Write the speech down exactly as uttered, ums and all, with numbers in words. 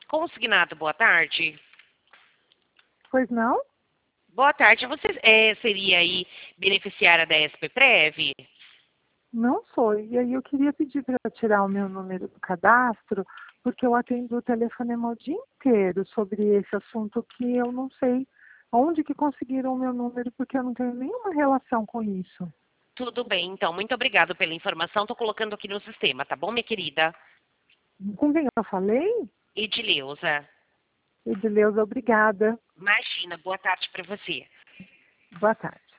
Consignado, boa tarde. Pois não? Boa tarde, você é, seria aí beneficiária da S P Prev? Não foi. E aí eu queria pedir para tirar o meu número do cadastro, porque eu atendo o telefonema o dia inteiro sobre esse assunto que eu não sei onde que conseguiram o meu número, porque eu não tenho nenhuma relação com isso. Tudo bem, então. Muito obrigado pela informação. Estou colocando aqui no sistema, tá bom, minha querida? Com quem eu falei? Edileuza. Edileuza, obrigada. Imagina, boa tarde para você. Boa tarde.